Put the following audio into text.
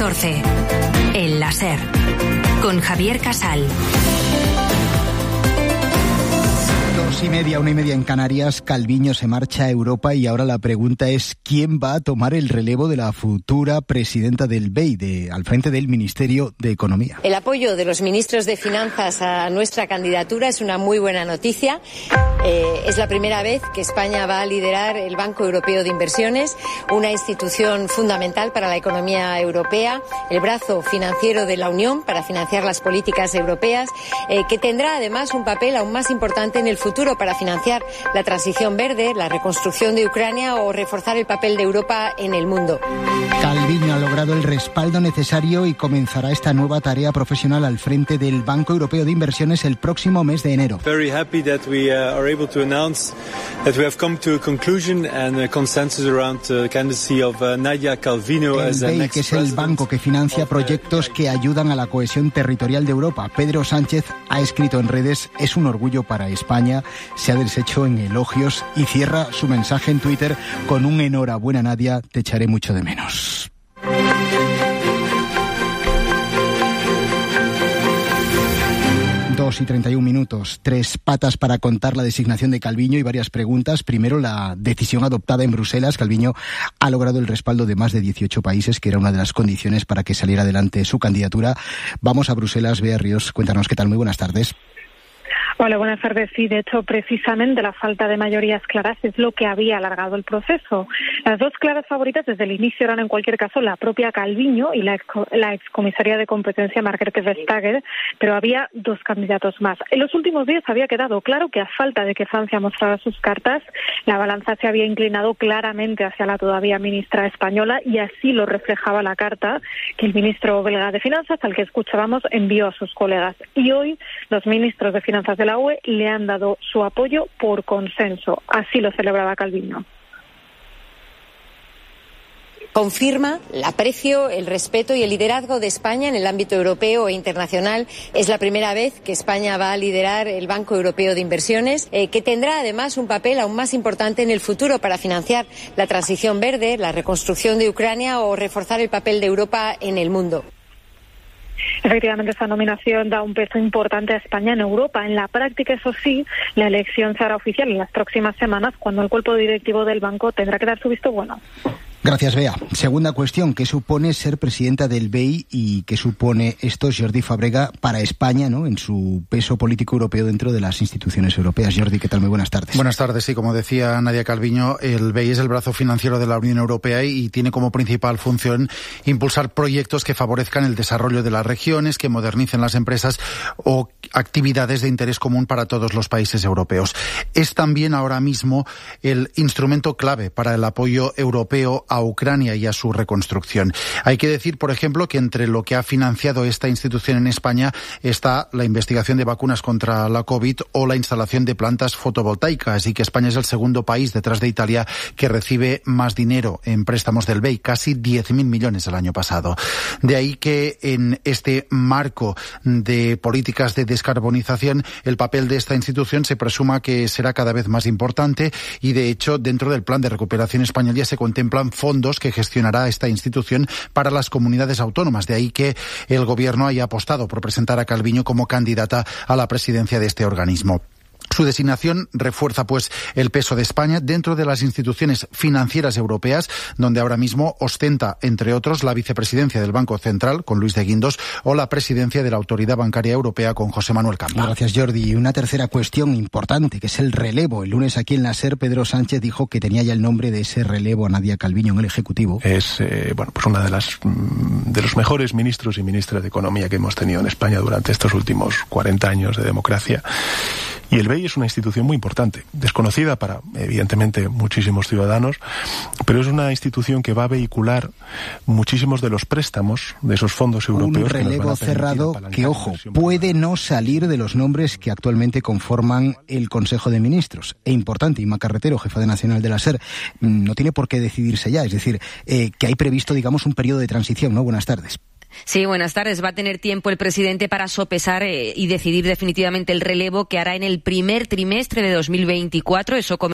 14. El láser. Con Javier Casal. 2:30, 1:30 en Canarias. Calviño se marcha a Europa y ahora la pregunta es ¿quién va a tomar el relevo de la futura presidenta del BEI, al frente del Ministerio de Economía? El apoyo de los ministros de Finanzas a nuestra candidatura es una muy buena noticia. Es la primera vez que España va a liderar el Banco Europeo de Inversiones, una institución fundamental para la economía europea, el brazo financiero de la Unión para financiar las políticas europeas, que tendrá además un papel aún más importante en el futuro para financiar la transición verde, la reconstrucción de Ucrania o reforzar el papel de Europa en el mundo. Calviño ha logrado el respaldo necesario y comenzará esta nueva tarea profesional al frente del Banco Europeo de Inversiones el próximo mes de enero. Very happy that we are able to announce that we have come to a conclusion and a consensus around the candidacy of Nadia Calviño as el the BEI, next que es el banco que financia proyectos que ayudan a la cohesión territorial de Europa. Pedro Sánchez ha escrito en redes: es un orgullo para España. Se ha deshecho en elogios y cierra su mensaje en Twitter con un enhorabuena, Nadia, te echaré mucho de menos. Y 31 minutos, 3 patas para contar la designación de Calviño y varias preguntas. Primero, la decisión adoptada en Bruselas. Calviño ha logrado el respaldo de más de 18 países, que era una de las condiciones para que saliera adelante su candidatura. Vamos a Bruselas. Bea Ríos, cuéntanos qué tal. Muy buenas tardes. Hola, buenas tardes. Sí, de hecho, precisamente la falta de mayorías claras es lo que había alargado el proceso. Las dos claras favoritas desde el inicio eran, en cualquier caso, la propia Calviño y la excomisaria de competencia Margrethe Vestager, pero había dos candidatos más. En los últimos días había quedado claro que, a falta de que Francia mostrara sus cartas, la balanza se había inclinado claramente hacia la todavía ministra española, y así lo reflejaba la carta que el ministro belga de Finanzas, al que escuchábamos, envió a sus colegas. Y hoy los ministros de Finanzas de la UE le han dado su apoyo por consenso. Así lo celebraba Calviño. Confirma el aprecio, el respeto y el liderazgo de España en el ámbito europeo e internacional. Es la primera vez que España va a liderar el Banco Europeo de Inversiones, que tendrá además un papel aún más importante en el futuro para financiar la transición verde, la reconstrucción de Ucrania o reforzar el papel de Europa en el mundo. Efectivamente, esta nominación da un peso importante a España en Europa. En la práctica, eso sí, la elección se hará oficial en las próximas semanas, cuando el cuerpo directivo del banco tendrá que dar su visto bueno. Gracias, Bea. Segunda cuestión, ¿qué supone ser presidenta del BEI y qué supone esto, Jordi Fàbrega, para España, ¿no?, en su peso político europeo dentro de las instituciones europeas? Jordi, ¿qué tal? Muy buenas tardes. Buenas tardes. Sí, como decía Nadia Calviño, el BEI es el brazo financiero de la Unión Europea y tiene como principal función impulsar proyectos que favorezcan el desarrollo de las regiones, que modernicen las empresas o actividades de interés común para todos los países europeos. Es también ahora mismo el instrumento clave para el apoyo europeo a Ucrania y a su reconstrucción. Hay que decir, por ejemplo, que entre lo que ha financiado esta institución en España está la investigación de vacunas contra la COVID o la instalación de plantas fotovoltaicas, y que España es el segundo país, detrás de Italia, que recibe más dinero en préstamos del BEI, casi 10.000 millones el año pasado. De ahí que en este marco de políticas de descarbonización, el papel de esta institución se presuma que será cada vez más importante, y de hecho dentro del Plan de Recuperación Español ya se contemplan fondos que gestionará esta institución para las comunidades autónomas. De ahí que el Gobierno haya apostado por presentar a Calviño como candidata a la presidencia de este organismo. Su designación refuerza, pues, el peso de España dentro de las instituciones financieras europeas, donde ahora mismo ostenta, entre otros, la vicepresidencia del Banco Central, con Luis de Guindos, o la presidencia de la Autoridad Bancaria Europea, con José Manuel Campa. Gracias, Jordi. Y una tercera cuestión importante, que es el relevo. El lunes aquí en la SER, Pedro Sánchez dijo que tenía ya el nombre de ese relevo a Nadia Calviño en el Ejecutivo. Es, pues una de los mejores ministros y ministras de Economía que hemos tenido en España durante estos últimos 40 años de democracia. Y el BEI es una institución muy importante, desconocida para, evidentemente, muchísimos ciudadanos, pero es una institución que va a vehicular muchísimos de los préstamos de esos fondos europeos. Un relevo cerrado que, ojo, puede no salir de los nombres que actualmente conforman el Consejo de Ministros. E importante, Inma Carretero, jefa de Nacional de la SER, no tiene por qué decidirse ya. Es decir, que hay previsto, digamos, un periodo de transición, ¿no? Buenas tardes. Sí, buenas tardes. Va a tener tiempo el presidente para sopesar y decidir definitivamente el relevo que hará en el primer trimestre de 2024. Eso